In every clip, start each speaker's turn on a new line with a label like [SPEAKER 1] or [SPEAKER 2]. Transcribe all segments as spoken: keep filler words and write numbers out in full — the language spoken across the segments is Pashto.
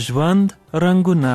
[SPEAKER 1] ژوند رنګونه.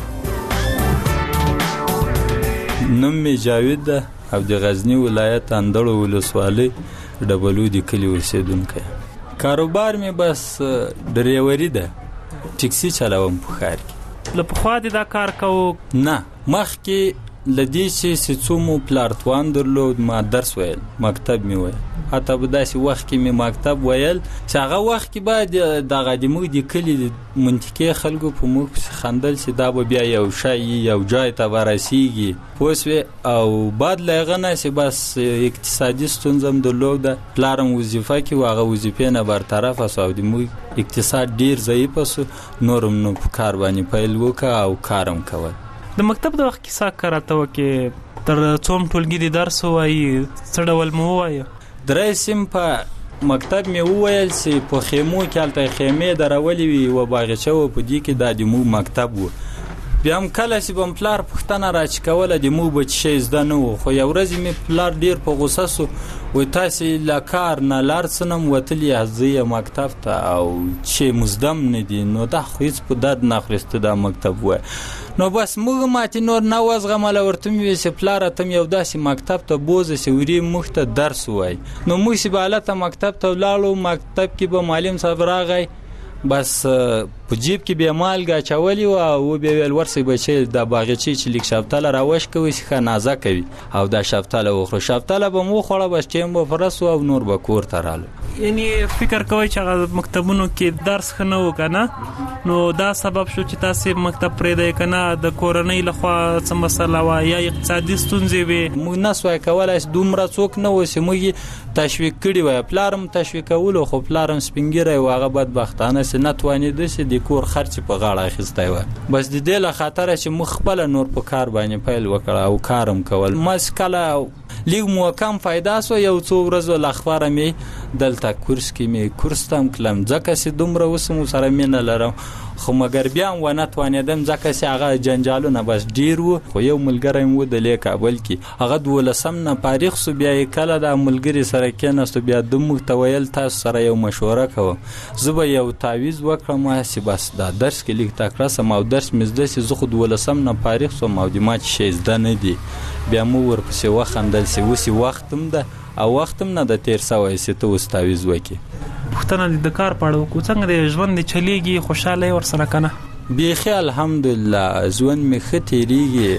[SPEAKER 2] نوم می جاوید ده او د غزنی ولایت اندړو ولسوالۍ ډبلودي کلی اوسیدونکی. کاروبار می بس ډریوري ده، ټیکسي چلاوم په ښار کې.
[SPEAKER 1] له پخوا دې دا کار کوو؟
[SPEAKER 2] نه، مخکې له دې چې څو مو پلارتوان درلود ما درس ویل، مکتب می ویل. حتی په داسې وخت کې مې مکتب ویل چې هغه وخت کې باید دغه د موږ د کلي د منطقې خلکو په موږ پسې خندل چې دا به بیا یو شی یو جای ته به رسېږي پوه شوې. او بعد له هغه نه چې بس اقتصادي ستونزه م درلوده، پلارم وظیفه کې و، هغه وظیفې نه برطرفه سو او د موږ اقتصاد ډېر ضعیفه سو، نور هم نو په کار باندې پیل وکړه او کارم کول.
[SPEAKER 1] د مکتب د وخت کیسه که راته وکړې، تر څوم ټولګي د درس ووایي، څه ډول مو ووایه؟
[SPEAKER 2] درې سیم په مکتب مې وویل چې په خیمو کې هلته خیمې درولې وي و باغچه و، په دې کې دا د موږ مکتب و. بیا هم کله چې به م پلار پوښتنه راچې کوله د موږ به څه شی زده نه و، خو یو ورځ مې پلار ډېر په غوسه سو، وایي تاسې له کار نه لار څه نه م وتلي یاست، زه یې مکتب ته او چې مو زده م نه دي، نو دا خو هېڅ په درد نه اخلې ته دا مکتب ووایه. نو بس موږ ماتې نور نه وزغمله، ورته مې ویل چې پلاره ته م یو داسې مکتب ته بوځه چې ورې موږ ته درس ووایي. نو موږ چې به هلته مکتب ته ولاړو، مکتب کې به معلم صاحب راغی، بس په جیب کې بیا مالګه اچولې وه او بیا ویل ورسئ بچی دا باغچې چې لیک شفتله راوشکوئ چې ښه نازه کوي او دا شفتله وخورو. شفتله به م وخوړه، بس ټیم به پوره سو او نور به کور ته رالو.
[SPEAKER 1] یعنې فکر کوئ چې هغه مکتبونو کې درس ښه نه و که نه، نو دا سبب شو چې تاسې مکتب پرېږدئ که نه د کورنۍ لخوا څه مسله وه یا اقتصادي ستونزې وې؟
[SPEAKER 2] موږ نه سوای کولی چې دومره څوک نه و چې موږ یې تشویق کړي وای. پلارم تشویقولو، خو پلارم سپین ږیری و، هغه بدبختانه چې نه توانېده چې د کور خرچ په غاړه اخیستی وای. بس د دې له خاطره چې موږ خپله نور په کار باندې پیل وکړه او کارم کول. ما چې کله لیگ مو کم فایده سو، یو څو ورځو لخواره مې دلته کورس کې مې کورس ته م کلم، ځکه چې دومره اوس مو سره مینه لرم، خو مګر بیا هم ونه توانېدم ځکه چې هغه جنجالونه بس ډېر و. خو یو ملګری مې ودلې کابل کې، هغه دولسم نه فارغ سو، بیا یې کله د ملګري سره کېناستو، بیا ده موږ ته ویل تاسو سره یو مشوره کوم، زه به یو تعویض وکړم چې بس دا درس کې لیک تکړه سم او درس مې زده چې زه خو دولسم نه فارغ سوم او د ما چې شی زده نه دي. بیا مو ورپسې وخندل چې اوس وخت هم ده او وخت هم نه ده تېر سوی چې ته اوس تعویض وکړې.
[SPEAKER 1] پوښتنه د کار په اړه وکړو، څنګه دی ژوند دې چلیږي؟ خوشحاله یې ورسره که نه؟
[SPEAKER 2] بیخي الحمدلله ژوند مې ښه تېرېږي.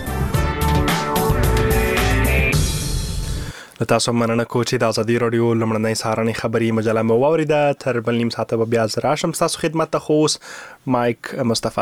[SPEAKER 3] له تاسو مننه کوم چې د ازادي راډیو لومړنۍ سهارنۍ خبري مجله مو واورېده. تر بل نیم ساعته به بیا زه راشم ستاسو خدمت ته. خو اوس مایک مصطفی